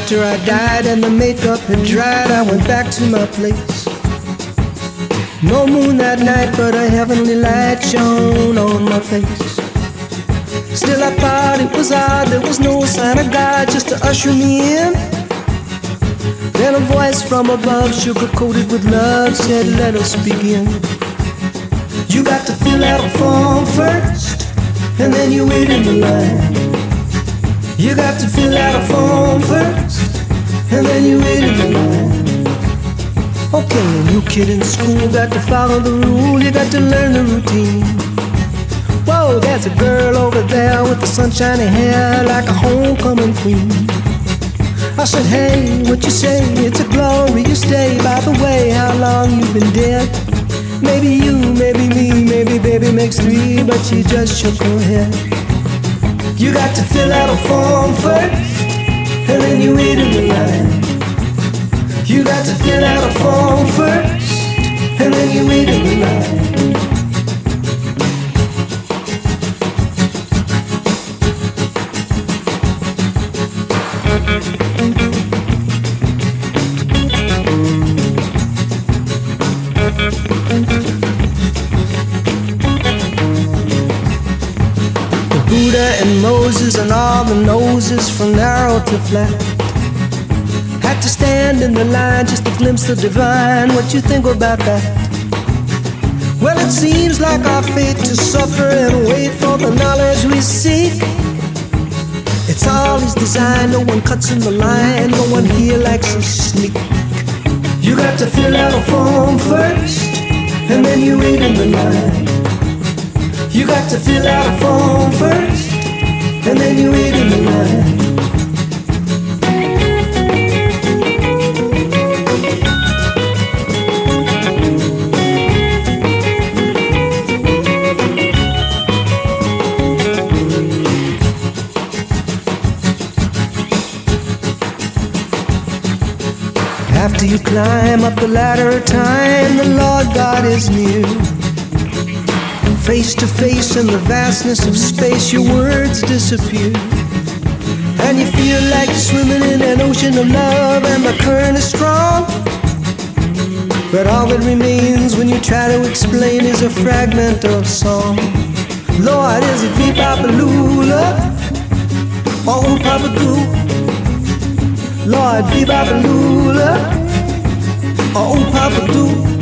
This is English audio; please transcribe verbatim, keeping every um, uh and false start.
After I died and the makeup had dried, I went back to my place. No moon that night, but a heavenly light shone on my face. Still I thought it was odd, there was no sign of God just to usher me in. Then a voice from above, sugar-coated with love, said, let us begin. You got to fill out a form first, and then you wait in the line. You got to fill out a form first, and then you wait in the line. Okay, a new kid in school, got to follow the rule, you got to learn the routine. Whoa, there's a girl over there with the sunshiny hair like a homecoming queen. I said, hey, what you say? It's a glorious day. By the way, how long you been dead? Maybe you, maybe me, maybe baby makes three, but she just shook her head. You got to fill out a form first, and then you wait in the line. You got to fill out a form first, and then you wait in the line. Buddha and Moses and all the noses from narrow to flat had to stand in the line just to glimpse the divine. What you think about that? Well, it seems like our fate to suffer and wait for the knowledge we seek. It's all his design, no one cuts in the line, no one here likes a sneak. You got to fill out a form first, and then you wait in the line. You got to fill out a form first, and then you wait in the line. After you climb up the ladder of time, the Lord God is near. Face to face in the vastness of space, your words disappear. And you feel like you're swimming in an ocean of love, and the current is strong. But all that remains when you try to explain is a fragment of song. Lord, is it bee-bop-a-lula or ooh-papa-doo? Lord, bee-bop-a-lula or ooh-papa-doo?